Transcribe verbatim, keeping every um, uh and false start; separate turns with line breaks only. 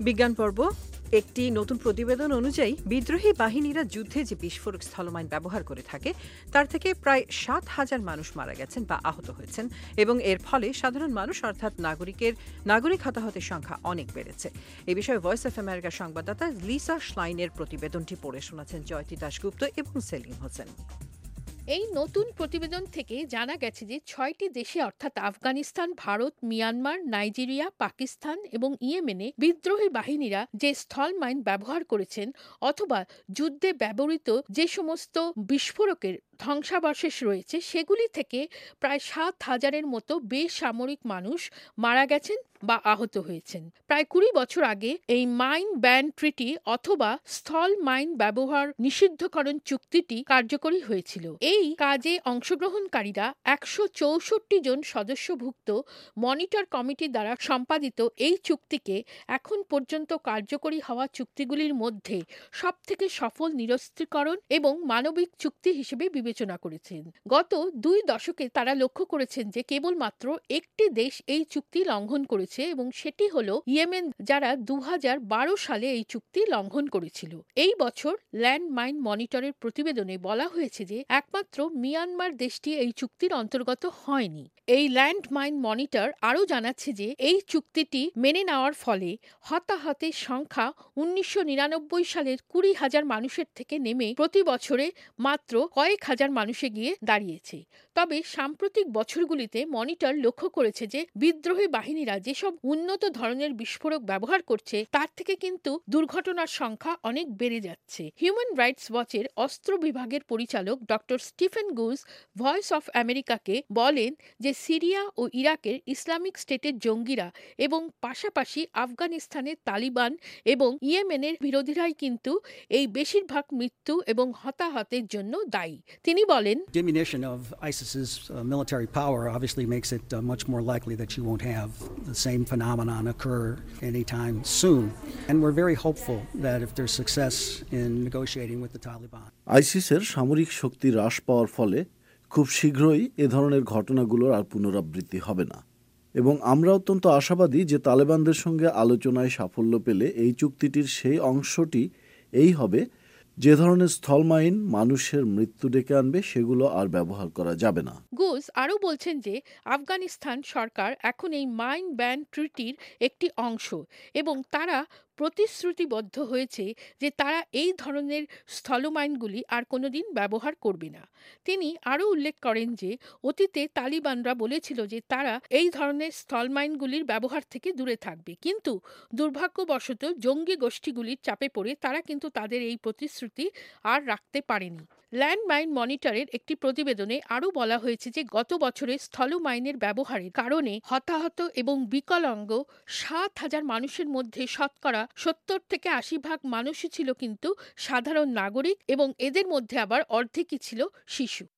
বিজ্ঞান পর্ব। একটি নতুন প্রতিবেদন অনুযায়ী বিদ্রোহী বাহিনীরা যুদ্ধে যে বিস্ফোরক স্থলমাইন ব্যবহার করে থাকে তার থেকে প্রায় সাত হাজার মানুষ মারা গেছেন বা আহত হয়েছেন এবং এর ফলে সাধারণ মানুষ অর্থাৎ নাগরিকের নাগরিক হতাহতের সংখ্যা অনেক বেড়েছে। এ বিষয়ে ভয়েস অফ আমেরিকার সংবাদদাতা লিসা শ্লাইনের প্রতিবেদনটি পড়ে শোনাচ্ছেন জয়তী দাশগুপ্ত এবং সেলিম হোসেন।
এই নতুন প্রতিবেদন থেকে জানা গেছে যে ছয়টি দেশে অর্থাৎ আফগানিস্তান, ভারত, মিয়ানমার, নাইজেরিয়া, পাকিস্তান এবং ইয়েমেনে বিদ্রোহী বাহিনীরা যে স্থল মাইন ব্যবহার করেছেন অথবা যুদ্ধে ব্যবহৃত যে সমস্ত বিস্ফোরকের ধ্বংসাবশেষ রয়েছে সেগুলি থেকে প্রায় সাত হাজারের মতো বেসামরিক মানুষ মারা গেছেন বা আহত হয়েছেন। প্রায় কুড়ি বছর আগে এই মাইন ব্যান ট্রিটি অথবা স্থল মাইন ব্যবহার নিষিদ্ধকরণ চুক্তিটি কার্যকরী হয়েছিল। এই কাজে অংশগ্রহণকারীরা একশো চৌষট্টি জন সদস্যভুক্ত মনিটর কমিটি দ্বারা সম্পাদিত এই চুক্তিকে এখন পর্যন্ত কার্যকরী হওয়া চুক্তিগুলির মধ্যে সবথেকে সফল নিরস্ত্রীকরণ এবং মানবিক চুক্তি হিসেবে বিবেচনা করেছেন। গত দুই দশকে তারা লক্ষ্য করেছেন যে কেবলমাত্র একটি দেশ এই চুক্তি লঙ্ঘন করেছে এবং সেটি হলো ইয়েমেন, যারা দু হাজার বারো সালে এই চুক্তি লঙ্ঘন করেছিল। এই বছর ল্যান্ড মাইন মনিটরের প্রতিবেদনে বলা হয়েছে যে একমাত্র মিয়ানমার দেশটি এই চুক্তির অন্তর্গত হয়নি। এই ল্যান্ড মাইন মনিটর আরও জানাচ্ছে যে এই চুক্তিটি মেনে নেওয়ার ফলে হতাহতের সংখ্যা উনিশশো নিরানব্বই সালের কুড়ি হাজার মানুষের থেকে নেমে প্রতি বছরে মাত্র কয়েক হাজার মানুষে গিয়ে দাঁড়িয়েছে। তবে সাম্প্রতিক বছরগুলিতে মনিটর লক্ষ্য করেছে যে বিদ্রোহী বাহিনীরা যেসব উন্নত ধরনের বিস্ফোরক ব্যবহার করছে তার থেকে কিন্তু দুর্ঘটনার সংখ্যা অনেক বেড়ে যাচ্ছে। হিউম্যান রাইটস ওয়াচের অস্ত্র বিভাগের পরিচালক doctor Stephen Goose voice of আমেরিকাকে বলেন যে সিরিয়া ও ইরাকের ইসলামিক স্টেটের জঙ্গিরা এবং পাশাপাশি আফগানিস্তানের তালিবান এবং ইয়েমেনের বিরোধীরাই কিন্তু এই বেশিরভাগ মৃত্যু এবং হতাহতের জন্য দায়ী। তিনি বলেন,
Diminution of ISIS's uh, military power obviously makes it uh, much more likely that you won't have the same phenomenon occur anytime soon. And we're very hopeful that if there's success in negotiating with the Taliban.
আইসিসের সামরিক শক্তি হ্রাস পাওয়ার ফলে খুব শীঘ্রই এ ধরনের ঘটনাগুলোর আর পুনরাবৃত্তি হবে না এবং আমরা অত্যন্ত আশাবাদী যে তালেবানদের সঙ্গে আলোচনায় সাফল্য পেলে এই চুক্তিটির সেই অংশটি এই হবে যে ধরনের স্থলমাইন মানুষের মৃত্যু ডেকে আনবে সেগুলো আর ব্যবহার করা যাবে না।
গুজ আরও বলছেন যে আফগানিস্তান সরকার এখন এই মাইন ব্যান ট্রিটির একটি অংশ এবং তারা প্রতিশ্রুতিবদ্ধ হয়েছে যে তারা এই ধরনের স্থলমাইনগুলি আর কোনোদিন ব্যবহার করবে না। তিনি আরও উল্লেখ করেন যে অতীতে তালিবানরা বলেছিল যে তারা এই ধরনের স্থলমাইনগুলির ব্যবহার থেকে দূরে থাকবে, কিন্তু দুর্ভাগ্যবশত জঙ্গি গোষ্ঠীগুলির চাপে পড়ে তারা কিন্তু তাদের এই প্রতিশ্রুতি আর রাখতে পারেনি। ল্যান্ড মাইন মনিটরের একটি প্রতিবেদনে আরও বলা হয়েছে যে গত বছরে স্থলমাইনের ব্যবহারের কারণে হতাহত এবং বিকলাঙ্গ সাত হাজার মানুষের মধ্যে শতকরা সত্তর থেকে আশি ভাগ মানুষই ছিল কিন্তু সাধারণ নাগরিক এবং এদের মধ্যে আবার অর্ধেকই ছিল শিশু।